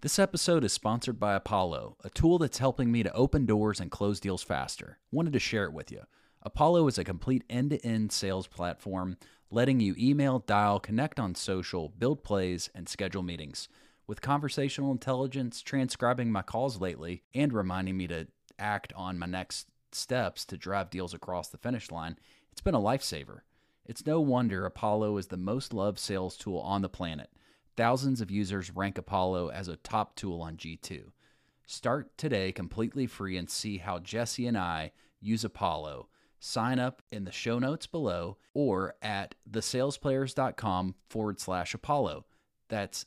This episode is sponsored by Apollo, a tool that's helping me to open doors and close deals faster. Wanted to share it with you. Apollo is a complete end-to-end sales platform, letting you email, dial, connect on social, build plays, and schedule meetings. With conversational intelligence transcribing my calls lately and reminding me to act on my next steps to drive deals across the finish line, it's been a lifesaver. It's no wonder Apollo is the most loved sales tool on the planet. Thousands of users rank Apollo as a top tool on G2. Start today completely free and see how Jesse and I use Apollo. Sign up in the show notes below or at thesalesplayers.com/Apollo. That's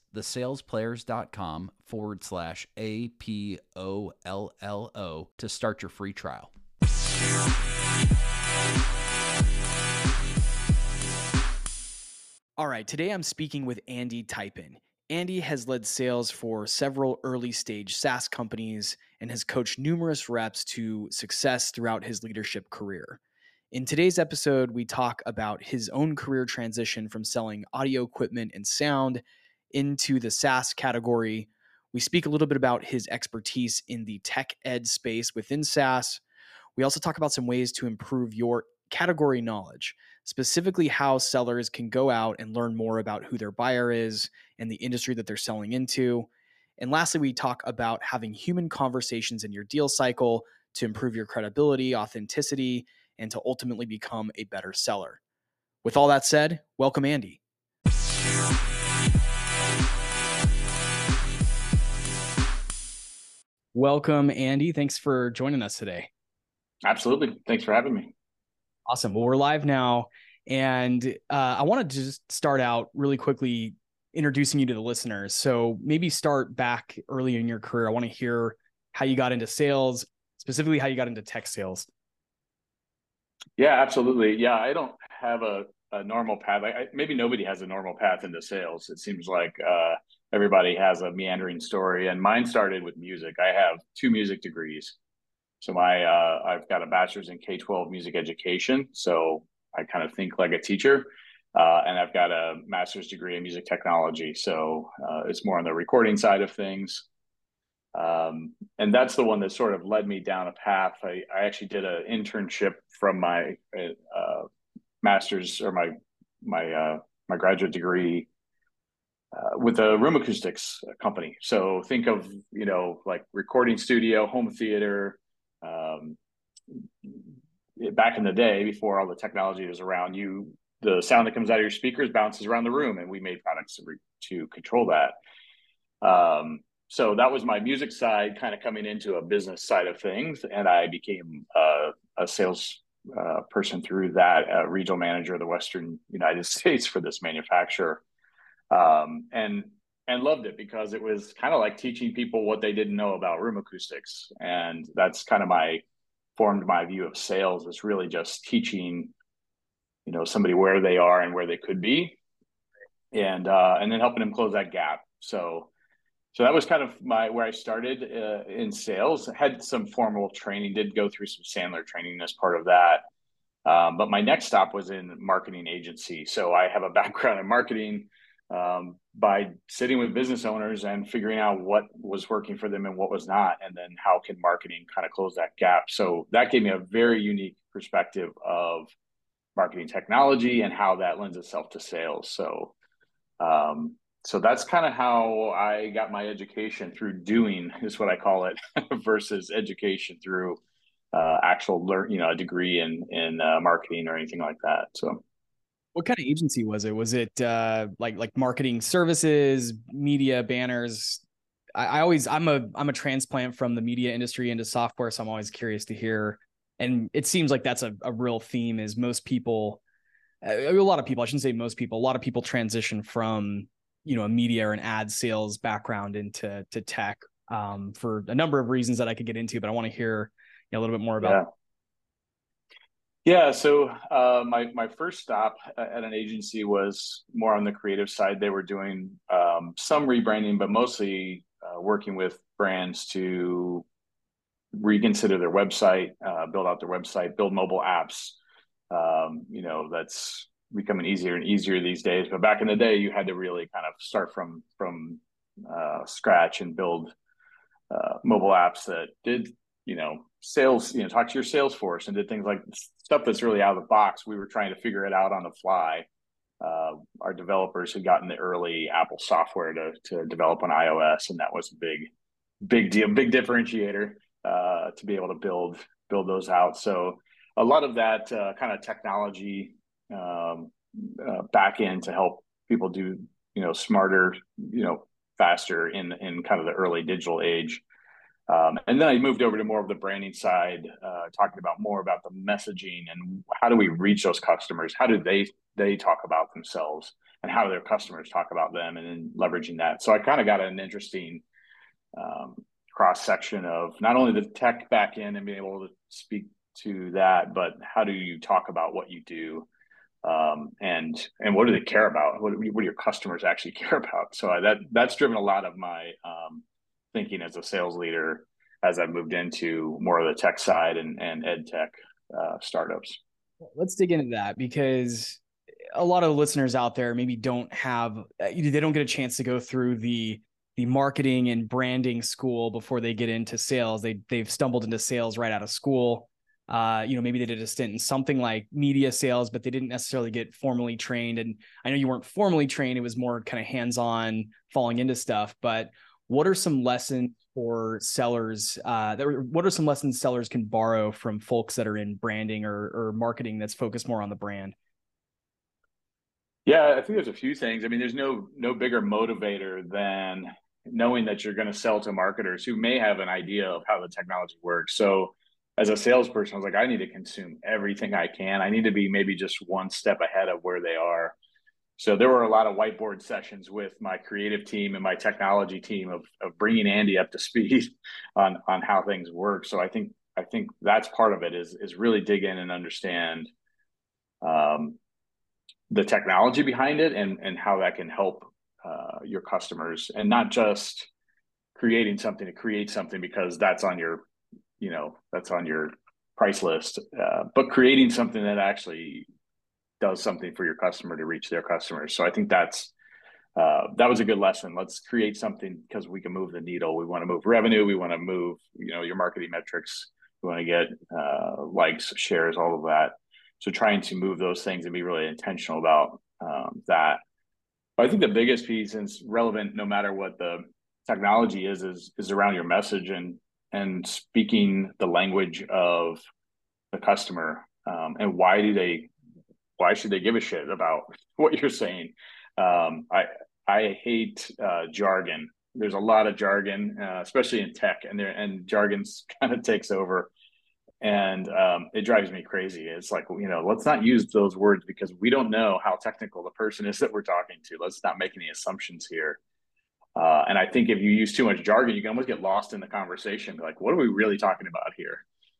thesalesplayers.com/APOLLO to start your free trial. All right, today I'm speaking with Andy Typen. Andy has led sales for several early stage SaaS companies and has coached numerous reps to success throughout his leadership career. In today's episode, we talk about his own career transition from selling audio equipment and sound into the SaaS category. We speak a little bit about his expertise in the tech ed space within SaaS. We also talk about some ways to improve your category knowledge, specifically how sellers can go out and learn more about who their buyer is and the industry that they're selling into. And lastly, we talk about having human conversations in your deal cycle to improve your credibility, authenticity, and to ultimately become a better seller. With all that said, welcome, Andy. Welcome, Andy. Thanks for joining us today. Absolutely. Thanks for having me. Awesome. Well, we're live now. And I want to just start out really quickly introducing you to the listeners. So maybe start back early in your career. I want to hear how you got into sales, specifically how you got into tech sales. Yeah, absolutely. Yeah, I don't have a normal path. Maybe nobody has a normal path into sales. It seems like everybody has a meandering story. And mine started with music. I have 2 music degrees. So I've got a bachelor's in K-12 music education. So I kind of think like a teacher. And I've got a master's degree in music technology. So it's more on the recording side of things. And that's the one that sort of led me down a path. I actually did an internship from my master's or my graduate degree with a room acoustics company. So think of, like recording studio, home theater. Back in the day, before all the technology was around, the sound that comes out of your speakers bounces around the room, and we made products to control that. So that was my music side, kind of coming into a business side of things, and I became a sales person through that, regional manager of the Western United States for this manufacturer, and loved it because it was kind of like teaching people what they didn't know about room acoustics, and that's kind of formed my view of sales. Is really just teaching, somebody where they are and where they could be, and then helping them close that gap. So that was kind of where I started in sales. I had some formal training, did go through some Sandler training as part of that. But my next stop was in marketing agency. So I have a background in marketing by sitting with business owners and figuring out what was working for them and what was not, and then how can marketing kind of close that gap. So that gave me a very unique perspective of marketing technology and how that lends itself to sales. So that's kind of how I got my education, through doing, is what I call it, versus education through actual a degree in marketing or anything like that. So, what kind of agency was it? Was it like marketing services, media, banners? I'm a transplant from the media industry into software, so I'm always curious to hear. And it seems like that's a real theme. Is most people, a lot of people, I shouldn't say most people, a lot of people transition from a media or an ad sales background into tech for a number of reasons that I could get into, but I want to hear a little bit more about. Yeah. So my first stop at an agency was more on the creative side. They were doing some rebranding, but mostly working with brands to reconsider their website, build out their website, build mobile apps. That's becoming easier and easier these days. But back in the day, you had to really kind of start from scratch and build mobile apps that did, sales, talk to your sales force and did things like stuff that's really out of the box. We were trying to figure it out on the fly. Our developers had gotten the early Apple software to develop on iOS, and that was a big deal, big differentiator to be able to build those out. So a lot of that kind of technology back end to help people do smarter, faster in kind of the early digital age. And then I moved over to more of the branding side, talking about more about the messaging and how do we reach those customers? How do they talk about themselves, and how do their customers talk about them, and then leveraging that. So I kind of got an interesting cross section of not only the tech back end and being able to speak to that, but how do you talk about what you do, and what do they care about? What do your customers actually care about? So that's driven a lot of my thinking as a sales leader as I moved into more of the tech side and ed tech startups. Let's dig into that, because a lot of listeners out there maybe don't have, they don't get a chance to go through the marketing and branding school before they get into sales. They've stumbled into sales right out of school. Maybe they did a stint in something like media sales, but they didn't necessarily get formally trained. And I know you weren't formally trained. It was more kind of hands-on falling into stuff, but what are some lessons for sellers what are some lessons sellers can borrow from folks that are in branding or marketing that's focused more on the brand? Yeah, I think there's a few things. I mean, there's no bigger motivator than knowing that you're going to sell to marketers who may have an idea of how the technology works. So as a salesperson, I was like, I need to consume everything I can. I need to be maybe just one step ahead of where they are. So there were a lot of whiteboard sessions with my creative team and my technology team of bringing Andy up to speed on how things work. So I think that's part of it is really dig in and understand the technology behind it and how that can help your customers, and not just creating something to create something because that's on your price list, but creating something that actually does something for your customer to reach their customers. So I think that was a good lesson. Let's create something because we can move the needle. We want to move revenue. We want to move, your marketing metrics. We want to get likes, shares, all of that. So trying to move those things and be really intentional about that. But I think the biggest piece, and it's relevant no matter what the technology is around your message and speaking the language of the customer, and why should they give a shit about what you're saying? I hate jargon. There's a lot of jargon, especially in tech, and jargon's kind of takes over, and it drives me crazy. It's like, let's not use those words because we don't know how technical the person is that we're talking to. Let's not make any assumptions here. And I think if you use too much jargon, you can almost get lost in the conversation. Like, what are we really talking about here?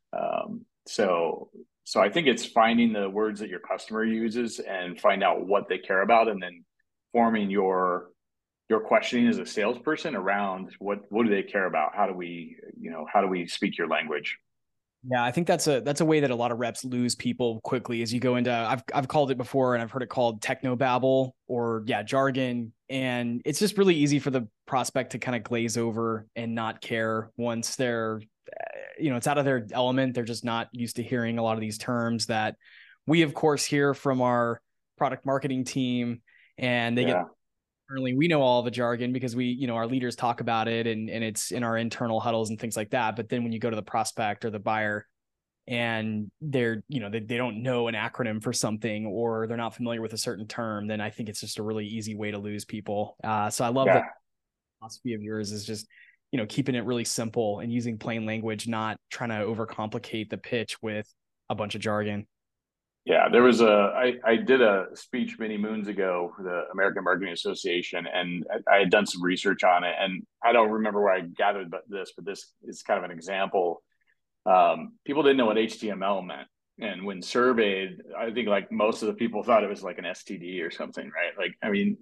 So I think it's finding the words that your customer uses and find out what they care about, and then forming your questioning as a salesperson around what do they care about? How do we speak your language? Yeah, I think that's a way that a lot of reps lose people quickly as you go into, I've called it before and I've heard it called technobabble or jargon. And it's just really easy for the prospect to kind of glaze over and not care once they're, it's out of their element. They're just not used to hearing a lot of these terms that we, of course, hear from our product marketing team, and they get internally. We know all the jargon because we, our leaders talk about it and it's in our internal huddles and things like that. But then when you go to the prospect or the buyer and they're, they don't know an acronym for something, or they're not familiar with a certain term, then I think it's just a really easy way to lose people. So I love that philosophy of yours is just, keeping it really simple and using plain language, not trying to overcomplicate the pitch with a bunch of jargon. Yeah, there was I did a speech many moons ago for the American Marketing Association, and I had done some research on it, and I don't remember where I gathered this, but this is kind of an example. People didn't know what HTML meant. And when surveyed, I think like most of the people thought it was like an STD or something, right? Like, I mean,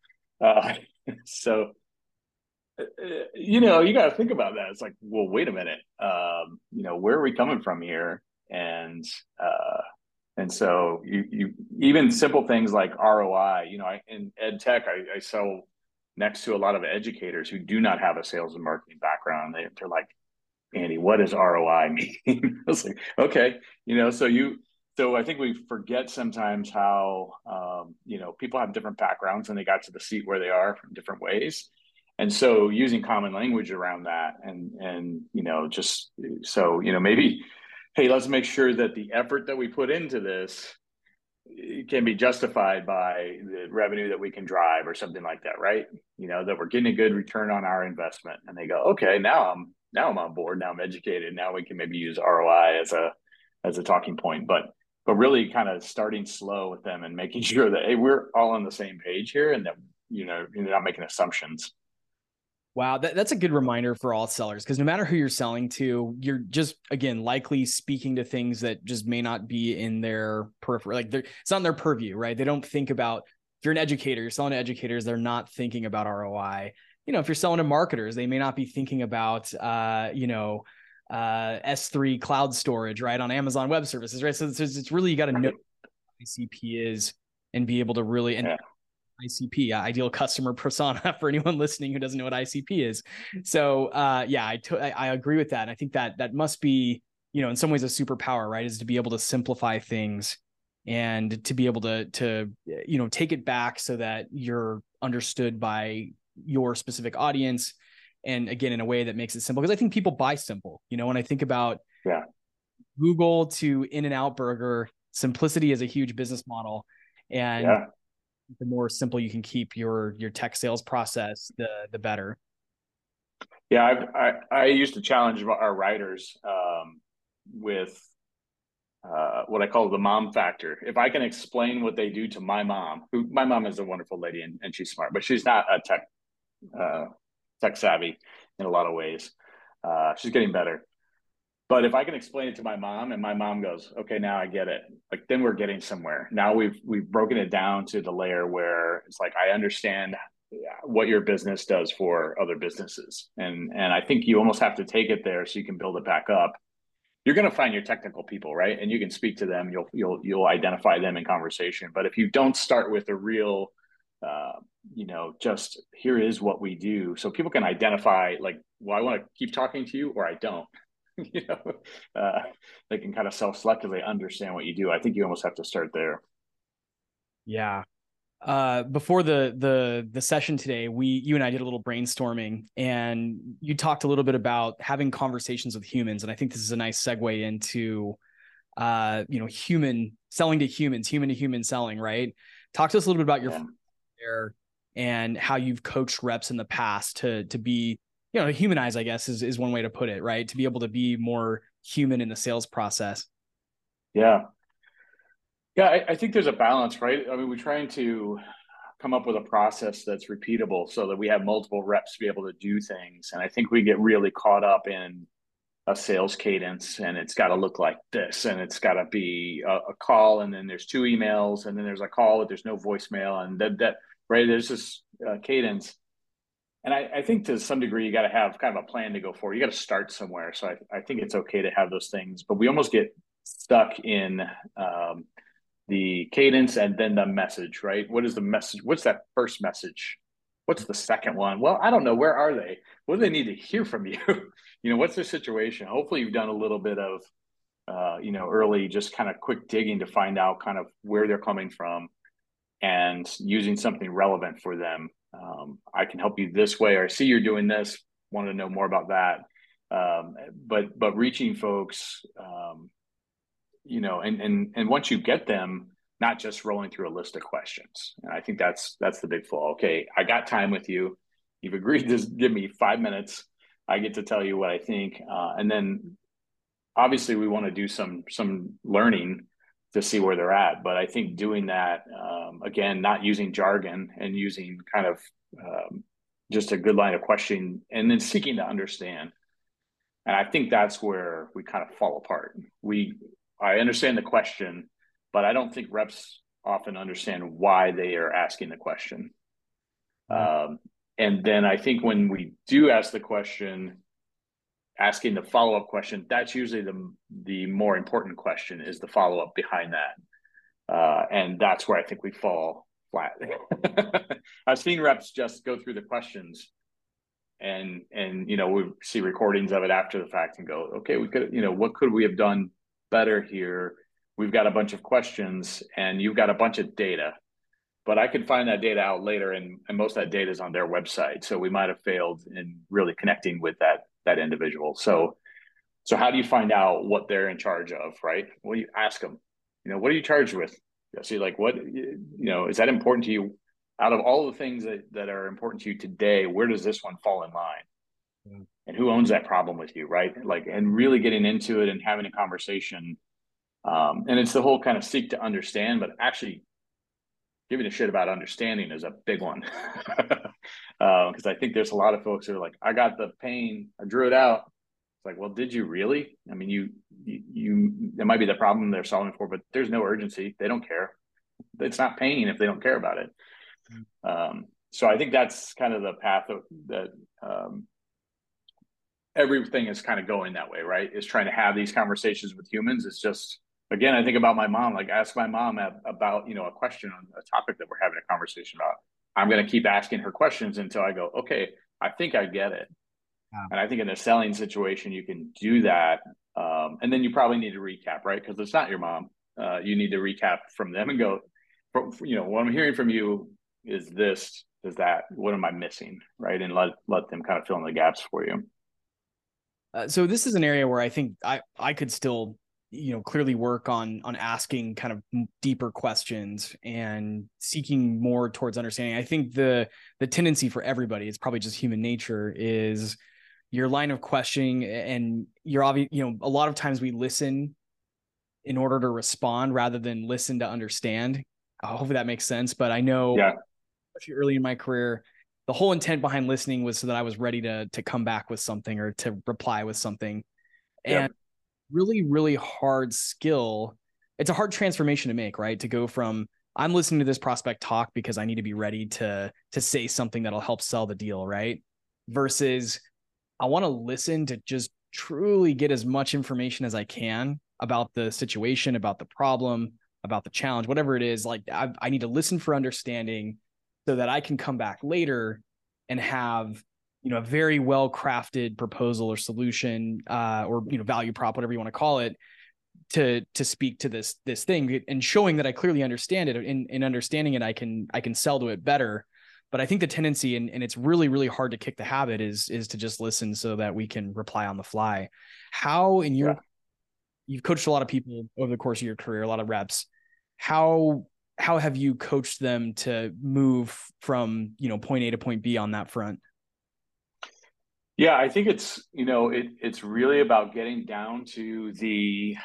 so, you got to think about that. It's like, well, wait a minute, where are we coming from here? And so you even simple things like ROI, in ed tech, I sell next to a lot of educators who do not have a sales and marketing background. They're like, Andy, what does ROI mean? I was like, okay, so I think we forget sometimes how, people have different backgrounds and they got to the seat where they are from different ways. And so using common language around that just so, maybe, hey, let's make sure that the effort that we put into this can be justified by the revenue that we can drive or something like that, right? That we're getting a good return on our investment. And they go, okay, now I'm on board. Now I'm educated. Now we can maybe use ROI as a talking point, but really kind of starting slow with them and making sure that, hey, we're all on the same page here and that, you're not making assumptions. Wow, that's a good reminder for all sellers, because no matter who you're selling to, you're just, again, likely speaking to things that just may not be in their periphery. Like it's not in their purview, right? They don't think about, if you're an educator, you're selling to educators, they're not thinking about ROI. If you're selling to marketers, they may not be thinking about, S3 cloud storage, right, on Amazon Web Services, right? So it's really, you got to know what ICP is and be able to really, and ICP, ideal customer persona, for anyone listening who doesn't know what ICP is. So I agree with that. And I think that must be, in some ways a superpower, right? Is to be able to simplify things and to be able to take it back so that you're understood by your specific audience. And again, in a way that makes it simple, because I think people buy simple. When I think about Google to In-N-Out Burger, simplicity is a huge business model. And the more simple you can keep your tech sales process, the better. Yeah, I used to challenge our writers with what I call the mom factor. If I can explain what they do to my mom, my mom is a wonderful lady and she's smart, but she's not a tech savvy in a lot of ways. She's getting better. But if I can explain it to my mom and my mom goes, okay, now I get it. Like, then we're getting somewhere. Now we've broken it down to the layer where it's like, I understand what your business does for other businesses. And I think you almost have to take it there so you can build it back up. You're going to find your technical people, right? And you can speak to them. You'll identify them in conversation. But if you don't start with a real, just here is what we do, so people can identify, like, well, I want to keep talking to you or I don't. They can kind of self-selectively understand what you do. I think you almost have to start there. Yeah. Before the session today, you and I did a little brainstorming, and you talked a little bit about having conversations with humans. And I think this is a nice segue into, human selling to humans, human to human selling, right? Talk to us a little bit about your there and how you've coached reps in the past to be, humanize, I guess is one way to put it, right? To be able to be more human in the sales process. Yeah. I think there's a balance, right? I mean, we're trying to come up with a process that's repeatable so that we have multiple reps to be able to do things. And I think we get really caught up in a sales cadence, and it's got to look like this, and it's got to be a call, and then there's 2 emails, and then there's a call, but there's no voicemail, and that right, there's this cadence. And I think to some degree, you got to have kind of a plan to go forward. You got to start somewhere. So I think it's okay to have those things, but we almost get stuck in the cadence and then the message, right? What is the message? What's that first message? What's the second one? Well, I don't know. Where are they? What do they need to hear from you? What's their situation? Hopefully you've done a little bit of, early, just kind of quick digging to find out kind of where they're coming from and using something relevant for them. I can help you this way, or I see you're doing this, want to know more about that. But reaching folks, and once you get them, not just rolling through a list of questions. And I think that's the big flaw. Okay, I got time with you. You've agreed to give me 5 minutes. I get to tell you what I think. And then obviously we want to do some learning to see where they're at. But I think doing that, again, not using jargon and using kind of just a good line of questioning and then seeking to understand. And I think that's where we kind of fall apart. I understand the question, but I don't think reps often understand why they are asking the question. And then I think when we do ask the question, asking the follow-up question, that's usually the more important question, is the follow-up behind that. And that's where I think we fall flat. I've seen reps just go through the questions and we see recordings of it after the fact and go, okay, we could, what could we have done better here? We've got a bunch of questions and you've got a bunch of data, but I could find that data out later, and most of that data is on their website. So we might have failed in really connecting with that individual. So how do you find out what they're in charge of, right? Well, you ask them, what are you charged with? See, like, what, is that important to you? Out of all the things that are important to you today, where does this one fall in line? Yeah. And who owns that problem with you, right? Like, and really getting into it and having a conversation. And it's the whole kind of seek to understand, but actually giving a shit about understanding is a big one. Because I think there's a lot of folks who are like, I got the pain, I drew it out. It's like, well, did you really? I mean, you that might be the problem they're solving for, but there's no urgency. They don't care. It's not pain if they don't care about it. So I think that's kind of the path that everything is kind of going that way, right? Is trying to have these conversations with humans. It's just, again, I think about my mom, like ask my mom about, a question on a topic that we're having a conversation about. I'm going to keep asking her questions until I go, okay, I think I get it. Yeah. And I think in a selling situation, you can do that. And then you probably need to recap, right? Because it's not your mom. You need to recap from them and go, what I'm hearing from you is this, is that, what am I missing, right? And let them kind of fill in the gaps for you. So this is an area where I think I could still, clearly work on asking kind of deeper questions and seeking more towards understanding. I think the tendency for everybody, it's probably just human nature, is your line of questioning, and you're obvious, a lot of times we listen in order to respond rather than listen to understand. Hopefully that makes sense. But I know, especially early in my career, the whole intent behind listening was so that I was ready to come back with something or to reply with something. And really, really hard skill. It's a hard transformation to make, right? To go from, I'm listening to this prospect talk because I need to be ready to say something that'll help sell the deal, right? Versus I want to listen to just truly get as much information as I can about the situation, about the problem, about the challenge, whatever it is. Like I need to listen for understanding so that I can come back later and have, a very well-crafted proposal or solution, or, value prop, whatever you want to call it, to speak to this thing, and showing that I clearly understand it. In understanding it, I can sell to it better. But I think the tendency, and it's really, really hard to kick the habit, is to just listen so that we can reply on the fly. How you've coached a lot of people over the course of your career, a lot of reps. How have you coached them to move from, point A to point B on that front? Yeah, I think it's, it's really about getting down to the,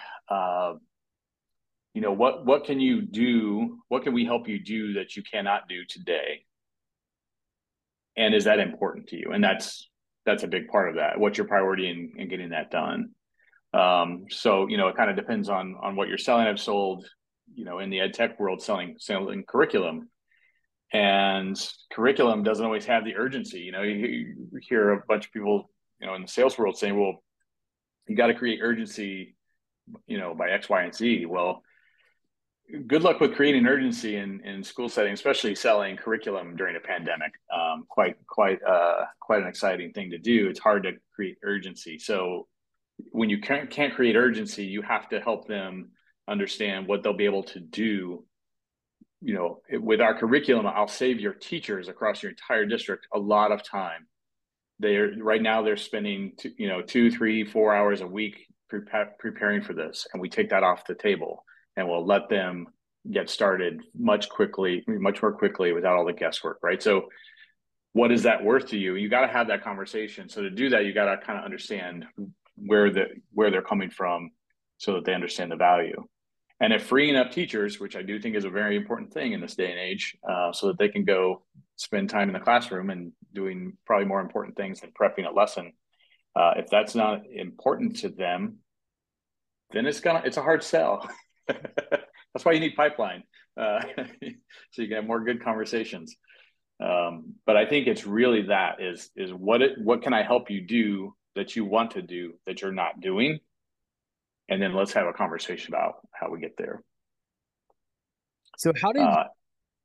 what can you do? What can we help you do that you cannot do today? And is that important to you? And that's a big part of that. What's your priority in getting that done? So, it kind of depends on what you're selling. I've sold, in the ed tech world, selling curriculum. And curriculum doesn't always have the urgency. You hear a bunch of people, in the sales world saying, well, you got to create urgency, by X, Y, and Z. Well, good luck with creating urgency in school settings, especially selling curriculum during a pandemic. Quite an exciting thing to do. It's hard to create urgency. So when you can't create urgency, you have to help them understand what they'll be able to do. With our curriculum, I'll save your teachers across your entire district a lot of time. Right now they're spending 2, 3, 4 hours a week preparing for this, and we take that off the table, and we'll let them get started much more quickly without all the guesswork, right? So what is that worth to you? You got to have that conversation. So to do that, you got to kind of understand where they're coming from so that they understand the value. And if freeing up teachers, which I do think is a very important thing in this day and age, so that they can go spend time in the classroom and doing probably more important things than prepping a lesson. If that's not important to them, then it's a hard sell. That's why you need pipeline, so you can have more good conversations. But I think it's really that is what can I help you do that you want to do that you're not doing? And then let's have a conversation about how we get there. So how did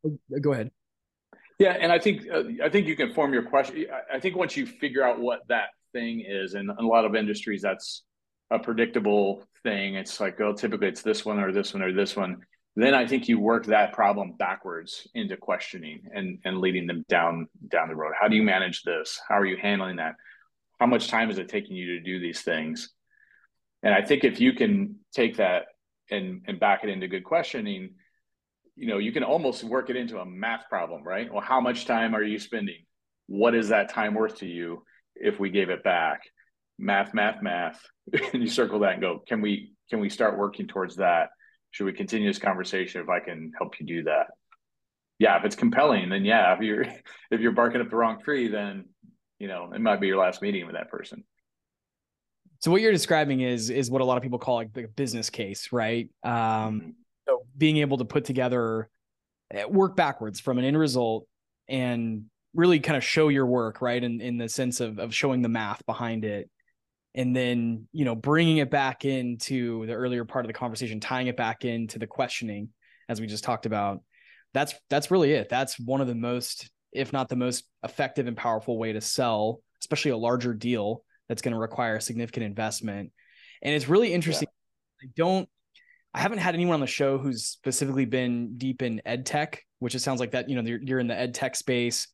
Go ahead. Yeah, and I think you can form your question. I think once you figure out what that thing is, and in a lot of industries, that's a predictable thing. It's like, oh, typically it's this one or this one or this one. Then I think you work that problem backwards into questioning and leading them down the road. How do you manage this? How are you handling that? How much time is it taking you to do these things? And I think if you can take that and back it into good questioning, you can almost work it into a math problem, right? Well, how much time are you spending? What is that time worth to you if we gave it back? Math, math, math. And you circle that and go, can we start working towards that? Should we continue this conversation if I can help you do that? Yeah, if it's compelling, then yeah. If you're barking up the wrong tree, then it might be your last meeting with that person. So what you're describing is what a lot of people call like the business case, right? So being able to put together, work backwards from an end result and really kind of show your work, right? In the sense of showing the math behind it. And then, bringing it back into the earlier part of the conversation, tying it back into the questioning, as we just talked about. That's really it. That's one of the most, if not the most effective and powerful way to sell, especially a larger deal that's going to require significant investment. And it's really interesting. Yeah. I haven't had anyone on the show who's specifically been deep in ed tech, which it sounds like that, you're in the ed tech space.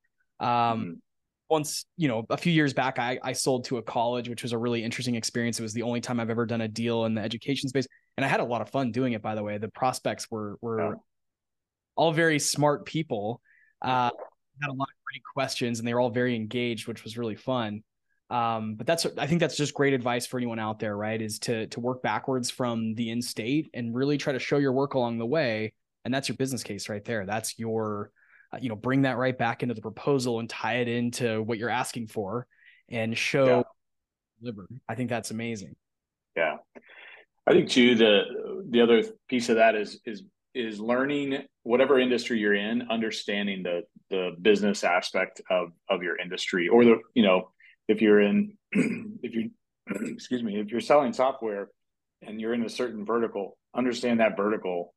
Once, a few years back, I sold to a college, which was a really interesting experience. It was the only time I've ever done a deal in the education space. And I had a lot of fun doing it, by the way. The prospects were all very smart people, had a lot of great questions, and they were all very engaged, which was really fun. But I think that's just great advice for anyone out there, right? Is to work backwards from the end state and really try to show your work along the way. And that's your business case right there. That's your, bring that right back into the proposal and tie it into what you're asking for and show deliver. I think that's amazing. Yeah. I think too, the other piece of that is learning whatever industry you're in, understanding the business aspect of your industry, or if you're selling software and you're in a certain vertical, understand that vertical,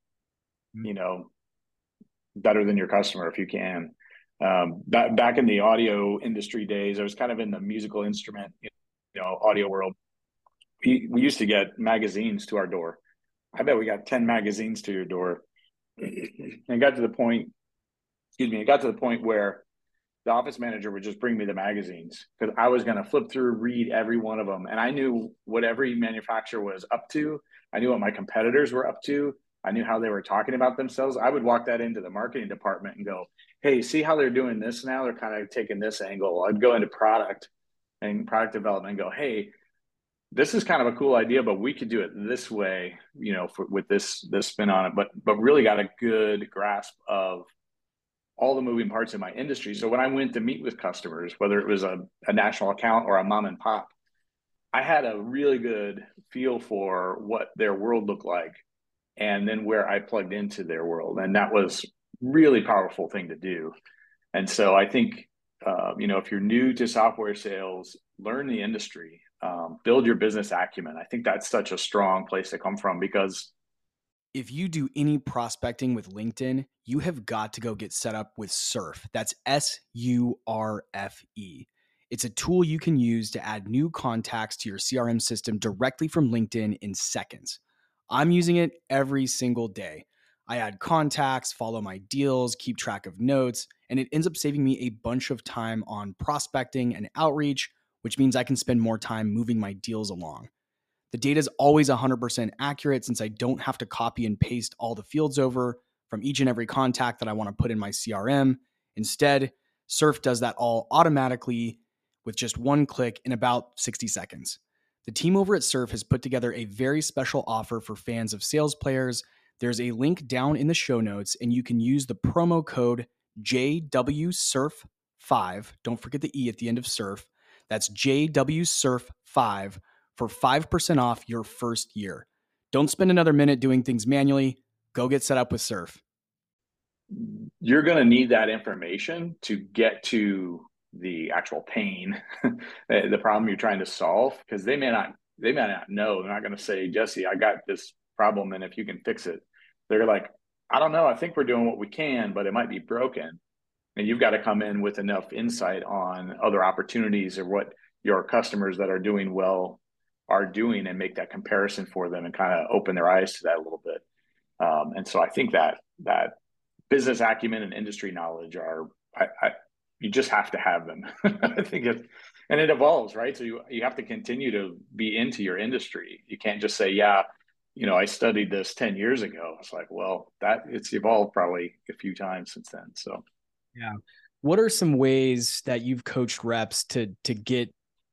better than your customer if you can. Back in the audio industry days, I was kind of in the musical instrument, audio world. We used to get magazines to our door. I bet we got 10 magazines to your door. And it got to the point where the office manager would just bring me the magazines because I was going to flip through, read every one of them. And I knew what every manufacturer was up to. I knew what my competitors were up to. I knew how they were talking about themselves. I would walk that into the marketing department and go, hey, see how they're doing this now? They're kind of taking this angle. I'd go into product development and go, hey, this is kind of a cool idea, but we could do it this way, with this spin on it, but really got a good grasp of all the moving parts in my industry. So when I went to meet with customers, whether it was a national account or a mom and pop, I had a really good feel for what their world looked like and then where I plugged into their world. And that was really powerful thing to do. And so I think, if you're new to software sales, learn the industry, build your business acumen. I think that's such a strong place to come from, because if you do any prospecting with LinkedIn, you have got to go get set up with Surf. That's SURFE. It's a tool you can use to add new contacts to your CRM system directly from LinkedIn in seconds. I'm using it every single day. I add contacts, follow my deals, keep track of notes, and it ends up saving me a bunch of time on prospecting and outreach, which means I can spend more time moving my deals along. The data is always 100% accurate since I don't have to copy and paste all the fields over from each and every contact that I want to put in my CRM. Instead, Surf does that all automatically with just one click in about 60 seconds. The team over at Surf has put together a very special offer for fans of Sales Players. There's a link down in the show notes, and you can use the promo code JWSurf5. Don't forget the E at the end of Surf. That's JWSurf5 for 5% off your first year. Don't spend another minute doing things manually. Go get set up with Surf. You're going to need that information to get to the actual pain, the problem you're trying to solve, because they may not know. They're not going to say, Jesse, I got this problem, and if you can fix it. They're like, I don't know. I think we're doing what we can, but it might be broken. And you've got to come in with enough insight on other opportunities or what your customers that are doing well are doing and make that comparison for them and kind of open their eyes to that a little bit. And so I think that business acumen and industry knowledge are, you just have to have them. I think and it evolves, right? So you have to continue to be into your industry. You can't just say, yeah, I studied this 10 years ago. It's like, well, it's evolved probably a few times since then. So, yeah. What are some ways that you've coached reps to get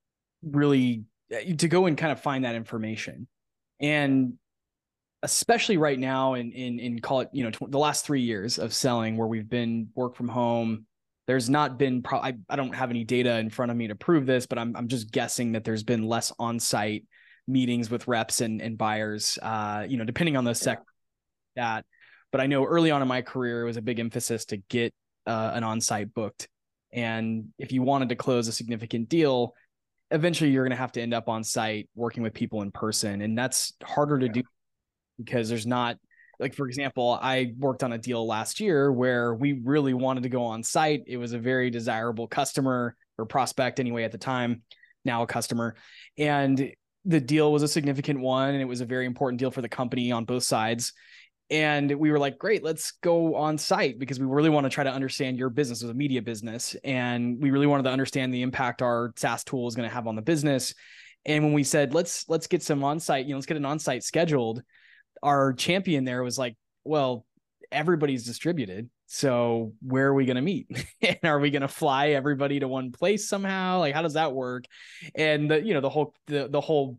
really to go and kind of find that information? And especially right now in call it, the last 3 years of selling where we've been work from home, there's not been, I don't have any data in front of me to prove this, but I'm just guessing that there's been less on-site meetings with reps and buyers, depending on the sector that, but I know early on in my career, it was a big emphasis to get an on-site booked. And if you wanted to close a significant deal, eventually you're going to have to end up on site working with people in person. And that's harder to do because there's not, like, for example, I worked on a deal last year where we really wanted to go on site. It was a very desirable customer or prospect anyway at the time, now a customer. And the deal was a significant one. And it was a very important deal for the company on both sides. And we were like, great, let's go on site because we really want to try to understand your business as a media business. And we really wanted to understand the impact our SaaS tool is going to have on the business. And when we said, let's get some on-site, let's get an on-site scheduled, our champion there was like, well, everybody's distributed. So where are we going to meet? And are we going to fly everybody to one place somehow? Like, how does that work? And that whole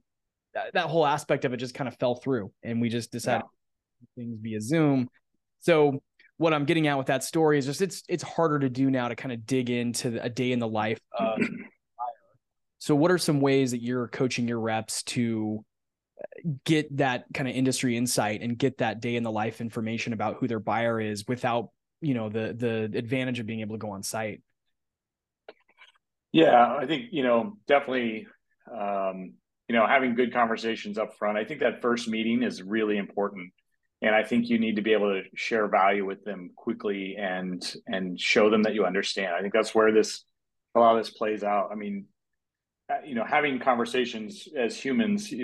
aspect of it just kind of fell through, and we just decided things via Zoom. So what I'm getting at with that story is just, it's harder to do now to kind of dig into a day in the life of buyer. So what are some ways that you're coaching your reps to get that kind of industry insight and get that day in the life information about who their buyer is without, the advantage of being able to go on site? Yeah, I think, definitely, having good conversations up front. I think that first meeting is really important. And I think you need to be able to share value with them quickly and show them that you understand. I think that's where a lot of this plays out. I mean, having conversations as humans,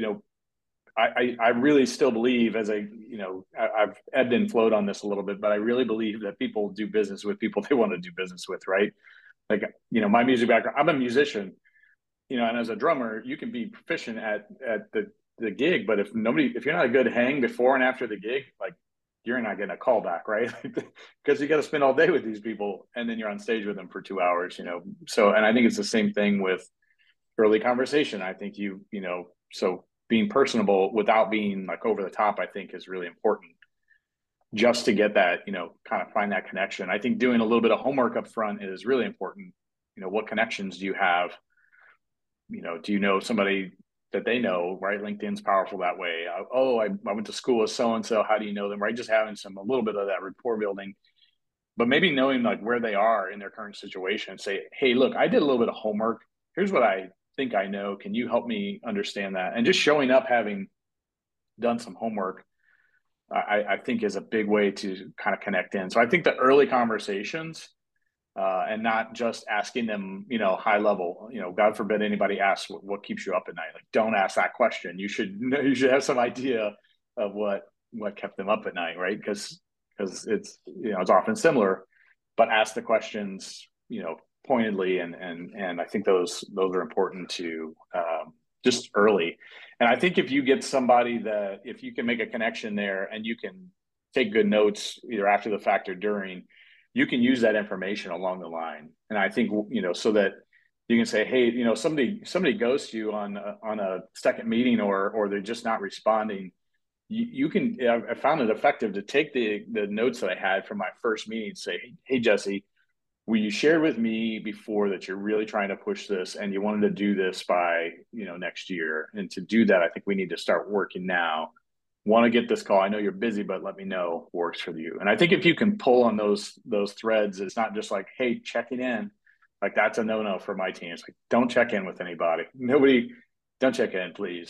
I really still believe I've ebbed and flowed on this a little bit, but I really believe that people do business with people they want to do business with, right? Like, my music background, I'm a musician, and as a drummer, you can be proficient at the gig, but if you're not a good hang before and after the gig, like, you're not getting a call back, right? Because you got to spend all day with these people and then you're on stage with them for 2 hours, so, and I think it's the same thing with early conversation. I think so being personable without being like over the top, I think is really important just to get that, kind of find that connection. I think doing a little bit of homework up front is really important. What connections do you have? Do you know somebody that they know, right? LinkedIn's powerful that way. I went to school with so-and-so. How do you know them, right? Just having a little bit of that rapport building, but maybe knowing like where they are in their current situation. Say, hey, look, I did a little bit of homework. Here's what I think I know. Can you help me understand that? And just showing up, having done some homework, I think is a big way to kind of connect in. So I think the early conversations, and not just asking them, high level, God forbid anybody asks what keeps you up at night. Like, don't ask that question. You should have some idea of what kept them up at night, right? Because it's, it's often similar, but ask the questions, pointedly. And I think those are important to, just early. And I think if you get somebody that, if you can make a connection there and you can take good notes either after the fact or during, you can use that information along the line. And I think, so that you can say, hey, somebody ghosts you on a second meeting or they're just not responding. You can, I found it effective to take the notes that I had from my first meeting and say, hey, Jesse, you shared with me before that you're really trying to push this and you wanted to do this by, next year. And to do that, I think we need to start working now. Want to get this call. I know you're busy, but let me know works for you. And I think if you can pull on those threads, it's not just like, hey, checking in. Like, that's a no-no for my team. It's like, don't check in with anybody. Don't check in, please.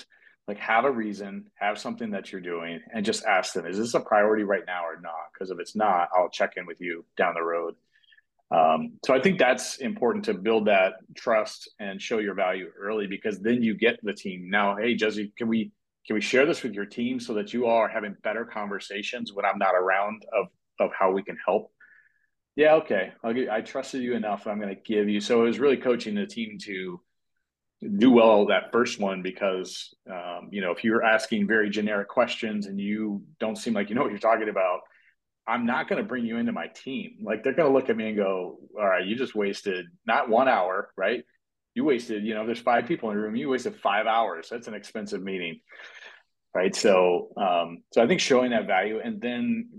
Like, have a reason, have something that you're doing, and just ask them, is this a priority right now or not? Because if it's not, I'll check in with you down the road. So I think that's important to build that trust and show your value early, because then you get the team. Now, hey, Jesse, can we share this with your team so that you all are having better conversations when I'm not around of how we can help? Yeah, okay. I trusted you enough. I'm going to give you. So it was really coaching the team to do well that first one, because if you're asking very generic questions and you don't seem like you know what you're talking about, I'm not going to bring you into my team. Like, they're going to look at me and go, all right, you just wasted not 1 hour, right? You wasted, if there's 5 people in the room, you wasted 5 hours. That's an expensive meeting, right? So I think showing that value, and then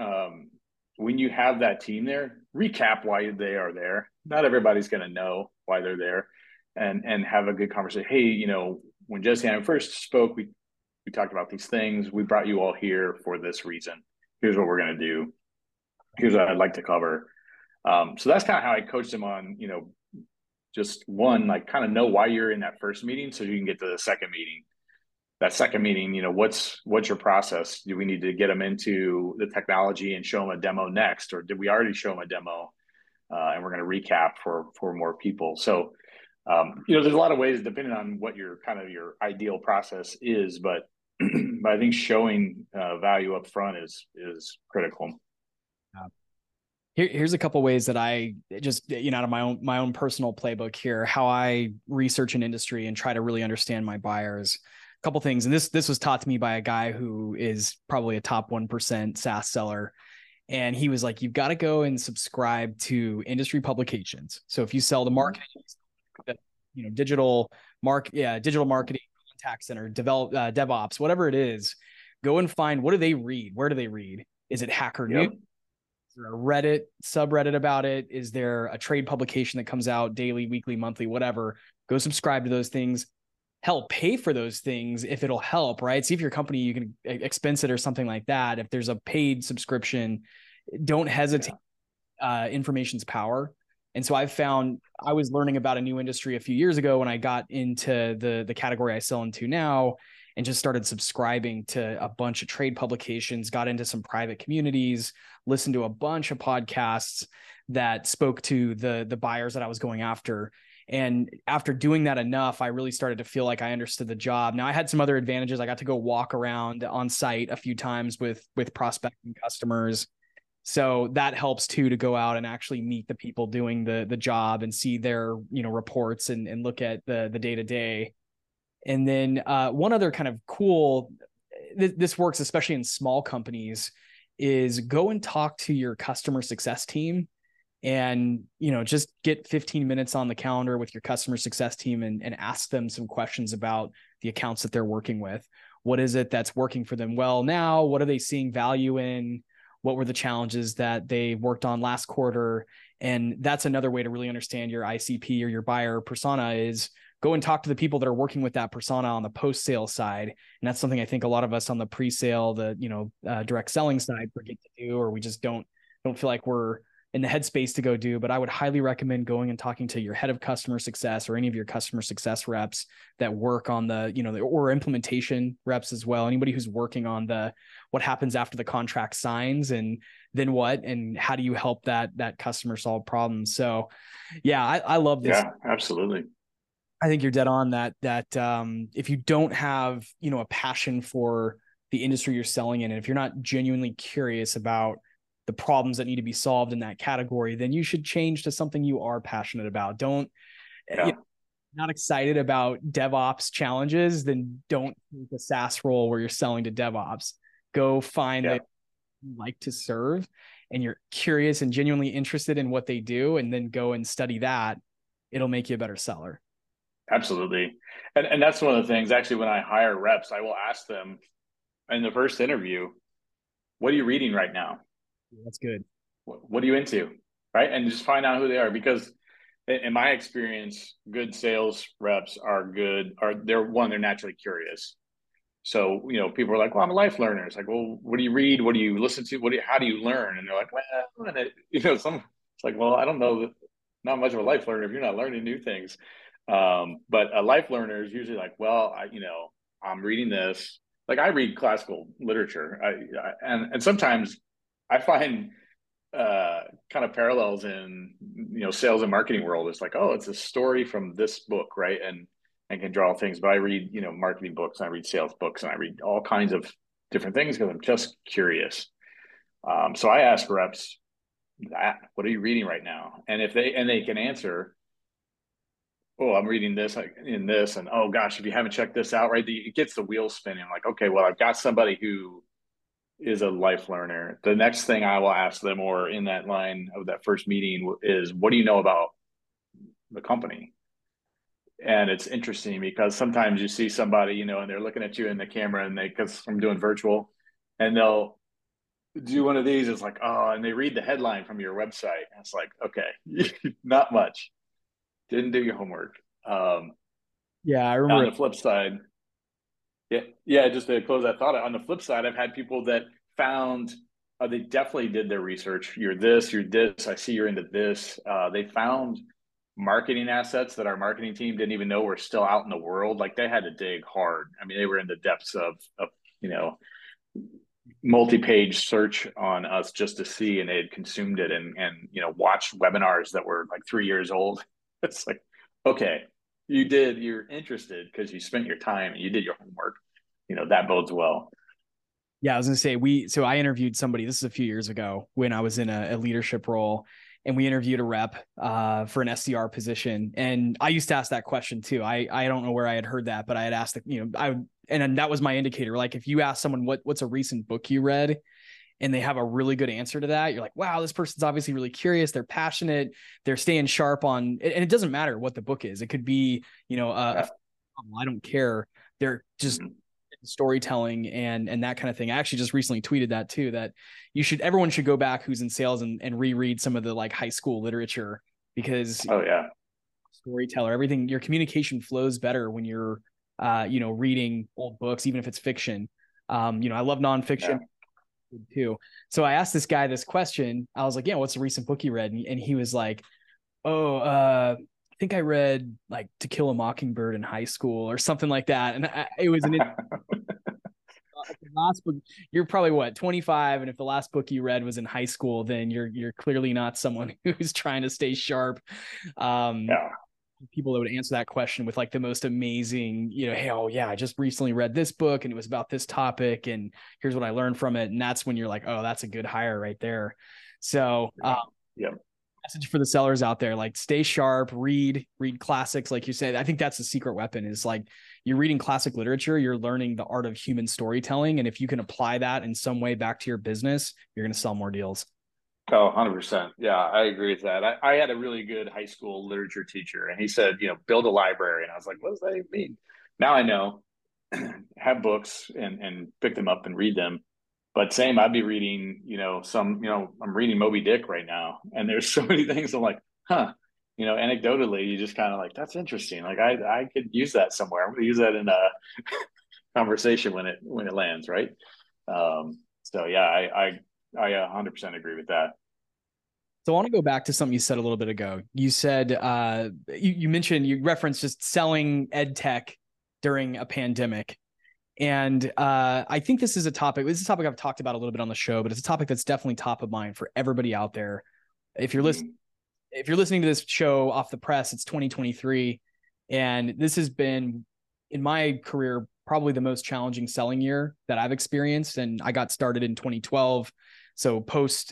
when you have that team there, recap why they are there. Not everybody's going to know why they're there, and have a good conversation. Hey, when Jesse and I first spoke, we talked about these things. We brought you all here for this reason. Here's what we're going to do. Here's what I'd like to cover. So that's kind of how I coached them on, just one, like, kind of know why you're in that first meeting so you can get to the second meeting. That second meeting, what's your process? Do we need to get them into the technology and show them a demo next, or did we already show them a demo and we're going to recap for more people? So, there's a lot of ways depending on what your ideal process is, but but I think showing value up front is critical. Here's a couple ways that I just, out of my own personal playbook here, how I research an industry and try to really understand my buyers. A couple things, and this was taught to me by a guy who is probably a top 1% SaaS seller. And he was like, you've got to go and subscribe to industry publications. So if you sell to marketing, digital marketing, contact center, DevOps, whatever it is, go and find, what do they read? Where do they read? Is it Hacker News? Is there a Reddit subreddit about it? Is there a trade publication that comes out daily, weekly, monthly, whatever? Go subscribe to those things. Hell, pay for those things if it'll help, right? See if your company, you can expense it or something like that. If there's a paid subscription, don't hesitate. Information's power. And so I've found, I was learning about a new industry a few years ago when I got into the category I sell into now, and just started subscribing to a bunch of trade publications, got into some private communities, listened to a bunch of podcasts that spoke to the buyers that I was going after. And after doing that enough, I really started to feel like I understood the job. Now, I had some other advantages. I got to go walk around on site a few times with prospecting customers. So that helps too, to go out and actually meet the people doing the job and see their, reports and look at the day-to-day. And then one other kind of cool, this works especially in small companies, is go and talk to your customer success team, and just get 15 minutes on the calendar with your customer success team and ask them some questions about the accounts that they're working with. What is it that's working for them well now? What are they seeing value in? What were the challenges that they worked on last quarter? And that's another way to really understand your ICP or your buyer persona, is go and talk to the people that are working with that persona on the post-sale side. And that's something I think a lot of us on the pre-sale, direct selling side forget to do, or we just don't feel like we're in the headspace to go do. But I would highly recommend going and talking to your head of customer success or any of your customer success reps that work on or implementation reps as well. Anybody who's working on what happens after the contract signs, and then what, and how do you help that customer solve problems. So yeah, I love this. Yeah, absolutely. I think you're dead on that if you don't have, a passion for the industry you're selling in, and if you're not genuinely curious about the problems that need to be solved in that category, then you should change to something you are passionate about. Not excited about DevOps challenges, then don't take a SaaS role where you're selling to DevOps. Go find that you like to serve and you're curious and genuinely interested in what they do, and then go and study that. It'll make you a better seller. Absolutely. And that's one of the things, actually, when I hire reps, I will ask them in the first interview, what are you reading right now? That's good. What are you into? Right. And just find out who they are, because in my experience, good sales reps they're naturally curious. So, people are like, well, I'm a life learner. It's like, well, what do you read? What do you listen to? How do you learn? And they're like, well, it's like, well, I don't know, not much of a life learner if you're not learning new things. But a life learner is usually like, well, I'm reading this. Like I read classical literature, and sometimes I find kind of parallels in sales and marketing world. It's like, oh, it's a story from this book, right? And can draw things. But I read marketing books, and I read sales books, and I read all kinds of different things because I'm just curious. So I ask reps that, what are you reading right now? And if they can answer, oh, I'm reading this in this, and oh gosh, if you haven't checked this out, right, it gets the wheels spinning. Like, okay, well, I've got somebody who is a life learner. The next thing I will ask them, or in that line of that first meeting, is, what do you know about the company? And it's interesting because sometimes you see somebody, and they're looking at you in the camera, and because I'm doing virtual, and they'll do one of these. It's like, oh, and they read the headline from your website. And it's like, okay, not much. Didn't do your homework. Yeah, I On remember. the flip side, yeah. Just to close that thought, on the flip side, I've had people that found they definitely did their research. You're this. I see you're into this. They found marketing assets that our marketing team didn't even know were still out in the world. Like they had to dig hard. I mean, they were in the depths of multi-page search on us just to see, and they had consumed it and watched webinars that were like 3 years old. It's like, okay, you're interested because you spent your time and you did your homework. That bodes well. Yeah, I was gonna say so I interviewed somebody, this is a few years ago when I was in a leadership role, and we interviewed a rep for an SDR position. And I used to ask that question too. I don't know where I had heard that, but I had asked, and that was my indicator. Like if you ask someone what's a recent book you read, and they have a really good answer to that, you're like, wow, this person's obviously really curious. They're passionate. They're staying sharp on, and it doesn't matter what the book is. It could be, I don't care. They're just storytelling and that kind of thing. I actually just recently tweeted that too, that everyone should go back who's in sales and reread some of the like high school literature, because storyteller, everything, your communication flows better when you're, reading old books, even if it's fiction. I love nonfiction too. So I asked this guy this question. I was like, yeah, what's the recent book you read? And he was like, oh, I think I read like To Kill a Mockingbird in high school or something like that. And it was the last book. You're probably what, 25, and if the last book you read was in high school, then you're clearly not someone who's trying to stay sharp. People that would answer that question with like the most amazing, hey, oh yeah, I just recently read this book and it was about this topic and here's what I learned from it. And that's when you're like, oh, that's a good hire right there. So message for the sellers out there, like stay sharp, read classics. Like you said, I think that's the secret weapon, is like you're reading classic literature, you're learning the art of human storytelling. And if you can apply that in some way back to your business, you're going to sell more deals. Oh, 100%. Yeah, I agree with that. I had a really good high school literature teacher, and he said, build a library. And I was like, what does that even mean? Now I know. Have books and pick them up and read them. But same, I'd be reading, I'm reading Moby Dick right now. And there's so many things I'm like, anecdotally, you just kind of like, that's interesting. Like I could use that somewhere. I'm going to use that in a conversation when it lands, right? So yeah, I 100% agree with that. So I want to go back to something you said a little bit ago. You said, you referenced just selling ed tech during a pandemic. And I think this is a topic I've talked about a little bit on the show, but it's a topic that's definitely top of mind for everybody out there. If you're listening to this show off the press, it's 2023. And this has been, in my career, probably the most challenging selling year that I've experienced. And I got started in 2012. So post,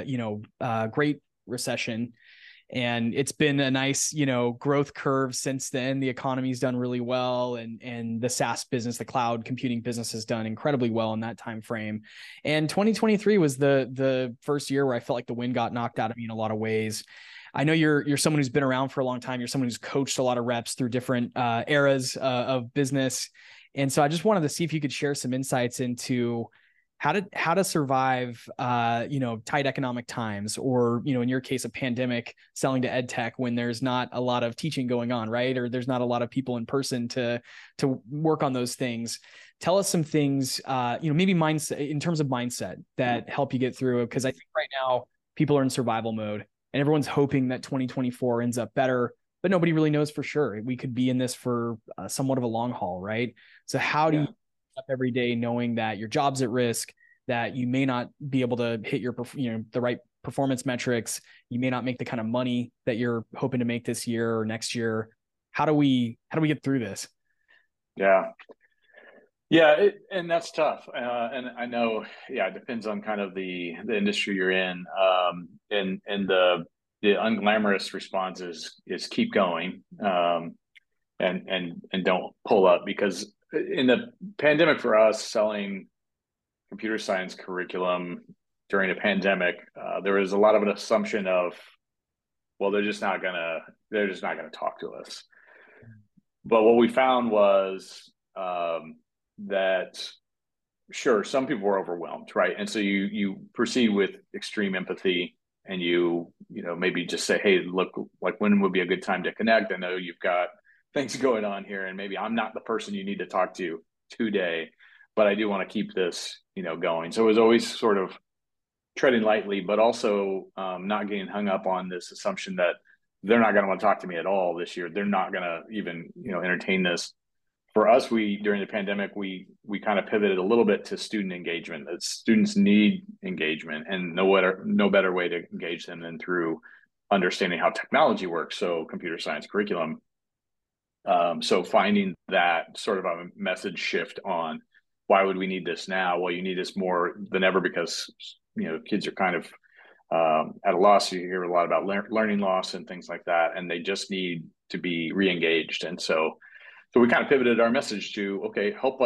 Great Recession. And it's been a nice, growth curve since then. The economy's done really well. And the SaaS business, the cloud computing business, has done incredibly well in that time frame. And 2023 was the first year where I felt like the wind got knocked out of me in a lot of ways. I know you're someone who's been around for a long time. You're someone who's coached a lot of reps through different eras of business. And so I just wanted to see if you could share some insights into how to survive, tight economic times, or, in your case, a pandemic, selling to ed tech when there's not a lot of teaching going on, right? Or there's not a lot of people in person to work on those things. Tell us some things, maybe mindset, in terms of mindset, that help you get through it. Because I think right now people are in survival mode and everyone's hoping that 2024 ends up better. but nobody really knows for sure. We could be in this for somewhat of a long haul, right? So how do you wake up every day knowing that your job's at risk, that you may not be able to hit your, the right performance metrics, you may not make the kind of money that you're hoping to make this year or next year? How do we get through this? Yeah. And that's tough. And I know, it depends on kind of the industry you're in. And the unglamorous response is keep going, and don't pull up, because in the pandemic for us, selling computer science curriculum during a pandemic, there was a lot of an assumption of, well, they're just not gonna talk to us. But what we found was that sure, some people were overwhelmed, right? And so you proceed with extreme empathy, and you maybe just say, hey, look, like, when would be a good time to connect? I know you've got things going on here, and maybe I'm not the person you need to talk to today, but I do want to keep this going. So it was always sort of treading lightly, but also not getting hung up on this assumption that they're not going to want to talk to me at all this year. They're not going to even entertain this. For us, during the pandemic, we kind of pivoted a little bit to student engagement. That students need engagement, and no better way to engage them than through understanding how technology works. So computer science curriculum. So finding that sort of a message shift on why would we need this now? Well, you need this more than ever because kids are kind of at a loss. You hear a lot about learning loss and things like that, and they just need to be re-engaged. And so we kind of pivoted our message to, okay, help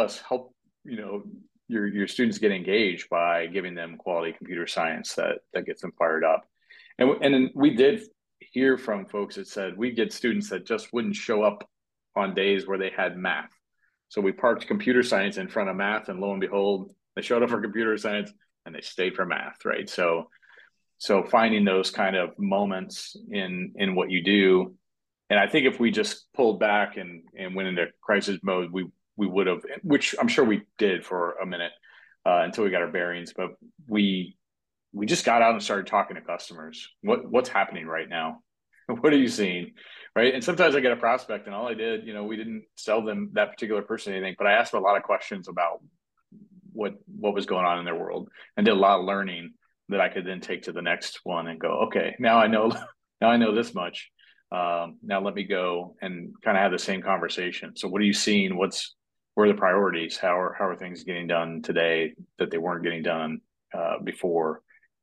your students get engaged by giving them quality computer science that gets them fired up. And then we did hear from folks that said we get students that just wouldn't show up on days where they had math. So we parked computer science in front of math, and lo and behold, they showed up for computer science and they stayed for math, right? So finding those kind of moments in what you do. And I think if we just pulled back and went into crisis mode, we would have, which I'm sure we did for a minute until we got our bearings. But we just got out and started talking to customers. What's happening right now? What are you seeing? Right. And sometimes I get a prospect, and all I did, we didn't sell them that particular person anything, but I asked them a lot of questions about what was going on in their world, and did a lot of learning that I could then take to the next one and go, okay, now I know this much. Now let me go and kind of have the same conversation. So what are you seeing? Where are the priorities? How are things getting done today that they weren't getting done before?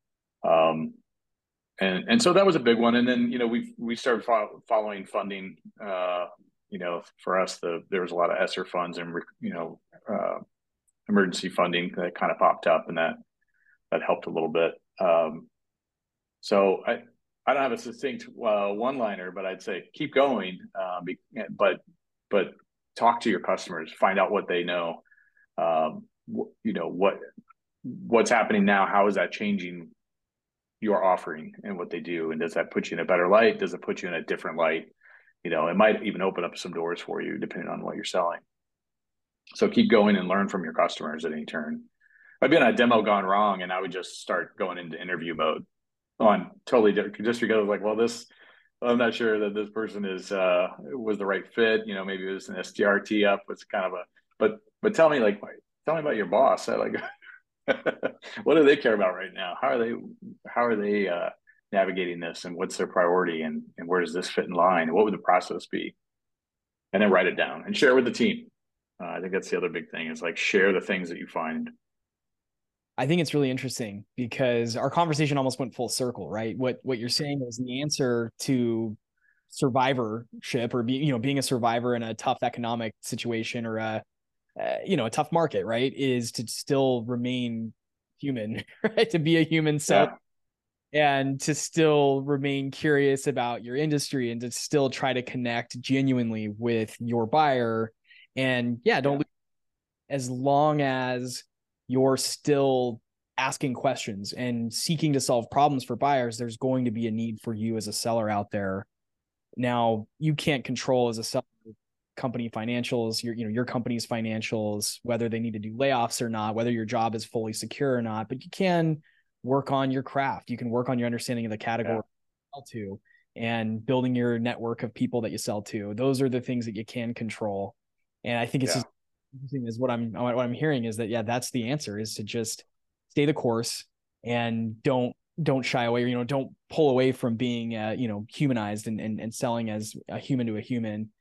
And so that was a big one. And then, we started following funding. For us, there was a lot of ESSER funds and, emergency funding that kind of popped up, and that helped a little bit. So I don't have a succinct one-liner, but I'd say keep going. But talk to your customers, find out what they know. What's happening now? How is that changing your offering and what they do? And does that put you in a better light? Does it put you in a different light? It might even open up some doors for you depending on what you're selling. So keep going and learn from your customers at any turn. I've been on a demo gone wrong, and I would just start going into interview mode on totally different, just because like, well, I'm not sure that this person was the right fit. Maybe it was an SDR up. It's kind of but tell me about your boss. What do they care about right now? How are they navigating this, and what's their priority, and where does this fit in line? And what would the process be? And then write it down and share with the team. I think that's the other big thing, is like, share the things that you find. I think it's really interesting because our conversation almost went full circle, right? What you're saying is the answer to survivorship, or being a survivor in a tough economic situation, or a tough market, right, is to still remain human, right? To be a human self, and to still remain curious about your industry, and to still try to connect genuinely with your buyer. And don't lose, as long as you're still asking questions and seeking to solve problems for buyers, there's going to be a need for you as a seller out there. Now, you can't control as a seller company financials, your company's financials, whether they need to do layoffs or not, whether your job is fully secure or not, but you can work on your craft. You can work on your understanding of the category too. and building your network of people that you sell to. Those are the things that you can control. And I think it's just interesting is what I'm hearing is that, yeah, that's the answer, is to just stay the course and don't shy away, or, don't pull away from being, humanized and selling as a human to a human.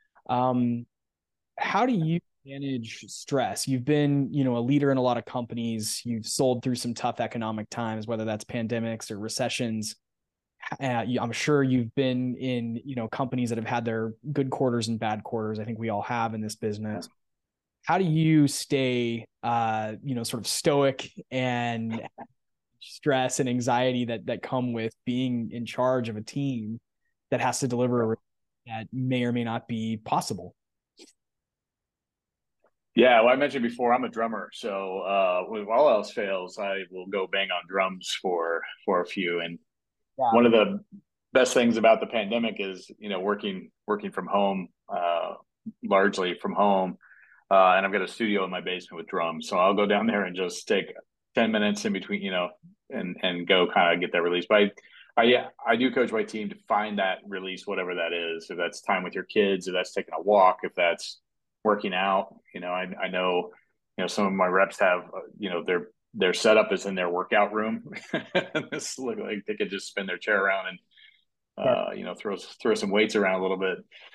How do you manage stress? You've been, a leader in a lot of companies. You've sold through some tough economic times, whether that's pandemics or recessions. I'm sure you've been in, companies that have had their good quarters and bad quarters. I think we all have in this business. How do you stay, sort of stoic and stress and anxiety that come with being in charge of a team that has to deliver that may or may not be possible? Yeah, well, I mentioned before, I'm a drummer, so when all else fails, I will go bang on drums for a few. And one of the best things about the pandemic is, working from home, largely from home, and I've got a studio in my basement with drums, so I'll go down there and just take 10 minutes in between, and go kind of get that release. But I do coach my team to find that release, whatever that is. If that's time with your kids, if that's taking a walk, if that's working out. I know, some of my reps have, their setup is in their workout room. This look like they could just spin their chair around and, throw some weights around a little bit.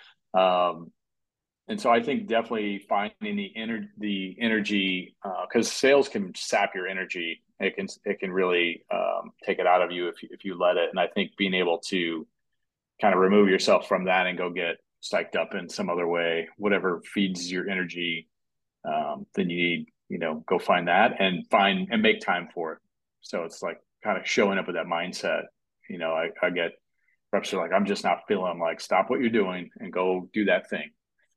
And so I think definitely finding the energy, because sales can sap your energy. It can really take it out of you if you let it. And I think being able to kind of remove yourself from that and go get psyched up in some other way, whatever feeds your energy, then you need, go find that and make time for it. So it's like kind of showing up with that mindset. I get reps are like, I'm just not feeling. I'm like, stop what you're doing and go do that thing.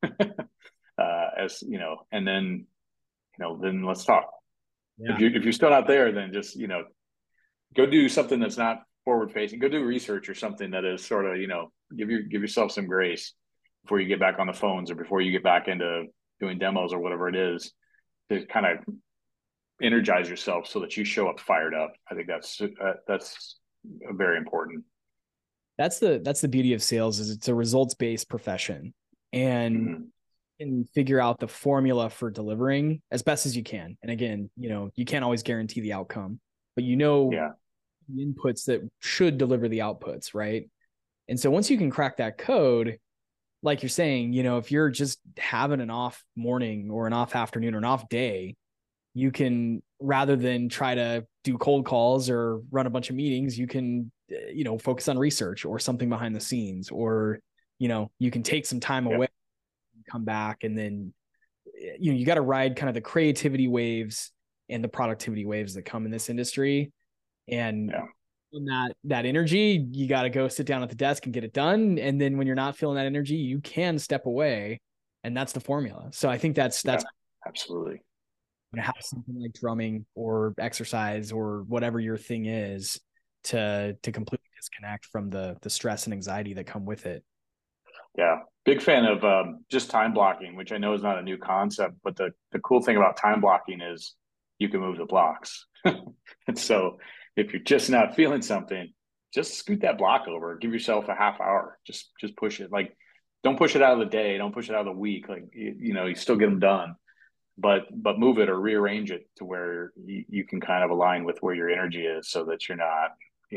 And then let's talk. Yeah. If you're still not there, then just, go do something that's not forward facing. Go do research or something that is sort of, give yourself some grace before you get back on the phones or before you get back into doing demos or whatever it is, to kind of energize yourself so that you show up fired up. I think that's very important. That's the beauty of sales, is it's a results-based profession, and can figure out the formula for delivering as best as you can. And again, you can't always guarantee the outcome, but the inputs that should deliver the outputs, right? And so once you can crack that code, like you're saying, if you're just having an off morning or an off afternoon or an off day, you can, rather than try to do cold calls or run a bunch of meetings, you can, focus on research or something behind the scenes, or, you can take some time away, come back, and then, you got to ride kind of the creativity waves and the productivity waves that come in this industry. And that energy, you got to go sit down at the desk and get it done. And then when you're not feeling that energy, you can step away, and that's the formula. So I think that's absolutely. Have something like drumming or exercise or whatever your thing is to completely disconnect from the stress and anxiety that come with it. Yeah. Big fan of just time blocking, which I know is not a new concept, but the cool thing about time blocking is you can move the blocks. And so if you're just not feeling something, just scoot that block over, give yourself a half hour, just push it. Like, don't push it out of the day. Don't push it out of the week. Like, you still get them done, but move it or rearrange it to where you can kind of align with where your energy is, so that you're not,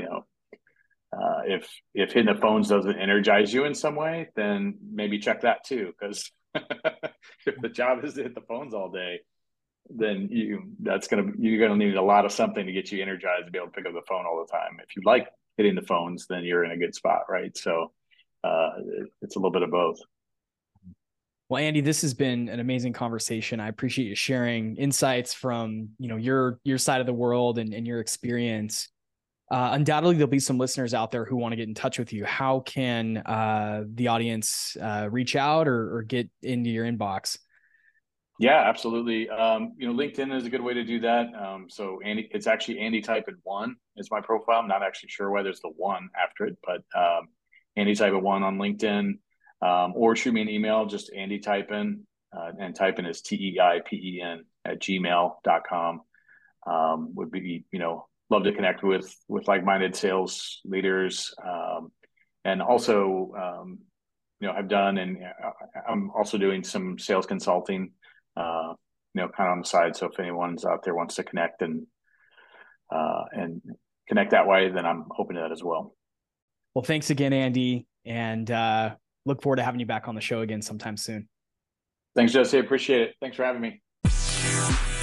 if hitting the phones doesn't energize you in some way, then maybe check that too. Because if the job is to hit the phones all day, then you're gonna need a lot of something to get you energized to be able to pick up the phone all the time. If you like hitting the phones, then you're in a good spot, right? So it's a little bit of both. Well, Andy, this has been an amazing conversation. I appreciate you sharing insights from your side of the world and your experience. Undoubtedly, there'll be some listeners out there who want to get in touch with you. How can the audience reach out or get into your inbox? Yeah, absolutely. LinkedIn is a good way to do that. So Andy, it's actually Andy Typin 1 is my profile. I'm not actually sure why there's the 1 after it, but Andy Typin 1 on LinkedIn, or shoot me an email, just Andy Typin, and Typin is TEIPEN @gmail.com. Would be, love to connect with like-minded sales leaders. and also, I've done, and I'm also doing some sales consulting, kind of on the side. So if anyone's out there wants to connect and connect that way, then I'm open to that as well. Well, thanks again, Andy, and look forward to having you back on the show again sometime soon. Thanks, Jesse. Appreciate it. Thanks for having me.